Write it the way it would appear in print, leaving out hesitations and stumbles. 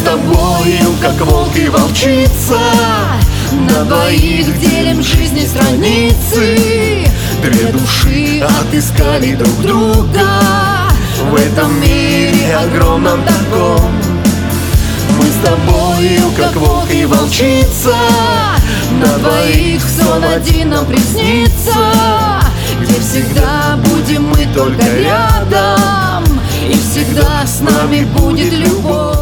тобою, как волк и волчица, на двоих делим жизни страницы. Две души отыскали друг друга в этом мире огромном таком. Мы с тобою, как волк и волчица, на двоих сон один нам приснится, где всегда будем мы только рядом, и всегда с нами будет любовь.